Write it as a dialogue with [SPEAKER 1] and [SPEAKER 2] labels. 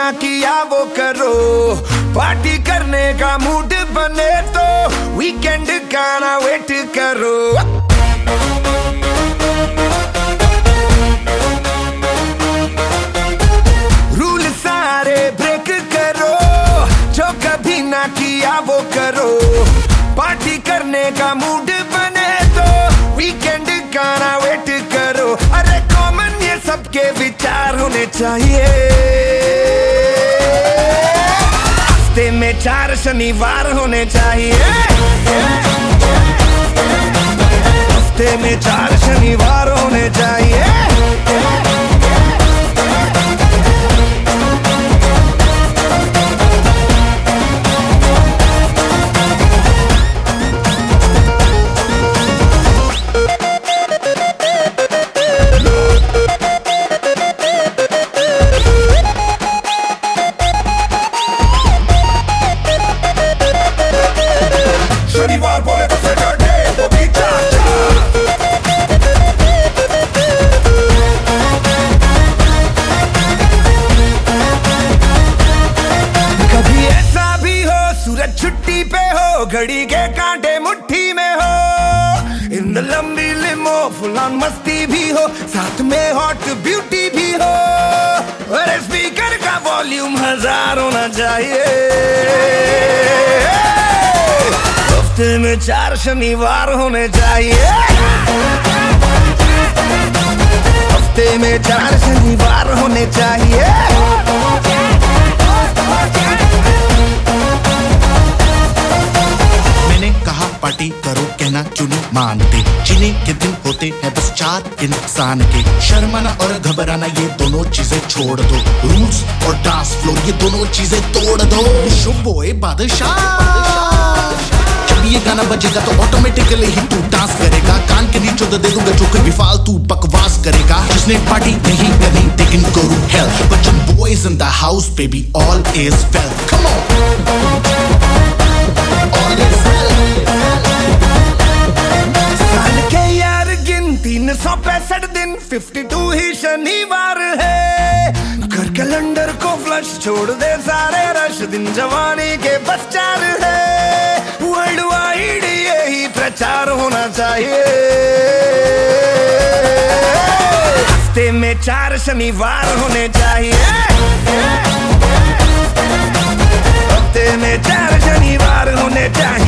[SPEAKER 1] किया वो करो, पार्टी करने का मूड बने तो वीकेंड का ना वेट करो। रूल सारे ब्रेक करो, जो कभी ना किया वो करो, पार्टी करने का मूड बने तो वीकेंड का ना वेट करो। अरे कॉमन ये सबके विचार होने चाहिए, हफ्ते में 4 शनिवार होने चाहिए, हफ्ते में 4 शनिवार होने चाहिए। शनिवार बोले तो सैटरडे वो भी चाचा, कभी ऐसा भी हो सूरज छुट्टी पे हो, घड़ी के कांटे मुट्ठी में हो, इन लंबी लिमो फुल ऑन मस्ती भी हो, साथ में हॉट ब्यूटी भी हो, और स्पीकर का वॉल्यूम 1000 होना चाहिए। हफ्ते में 4 शनिवार होने चाहिए, हफ्ते में 4 शनिवार होने चाहिए।
[SPEAKER 2] मैंने कहा पार्टी करो, कहना क्यों नहीं मानते, जीने के दिन होते हैं बस 4 इंसान के, शर्माना और घबराना ये दोनों चीजें छोड़ दो, रूल्स और डांस फ्लोर ये दोनों चीजें तोड़ दो। शुभोए बादशाह, ये गाना बजेगा तो ऑटोमेटिकली ही तू डांस करेगा, कान के नीचे दे दूंगा जो कोई भी फालतू बकवास करेगा। जिसने पार्टी नहीं करनी they can go to hell, but your boys in the house baby all is well, come on all is well।
[SPEAKER 1] साल के यार गिन 365 दिन 52 ही शनिवार है, कर कैलेंडर को फ्लश छोड़ दे सारे रश, दिन जवानी के बस 4 है, वर्ल्ड वाइड यही प्रचार होना चाहिए। हफ्ते में 4 शनिवार होने चाहिए, हफ्ते में 4 शनिवार होने चाहिए।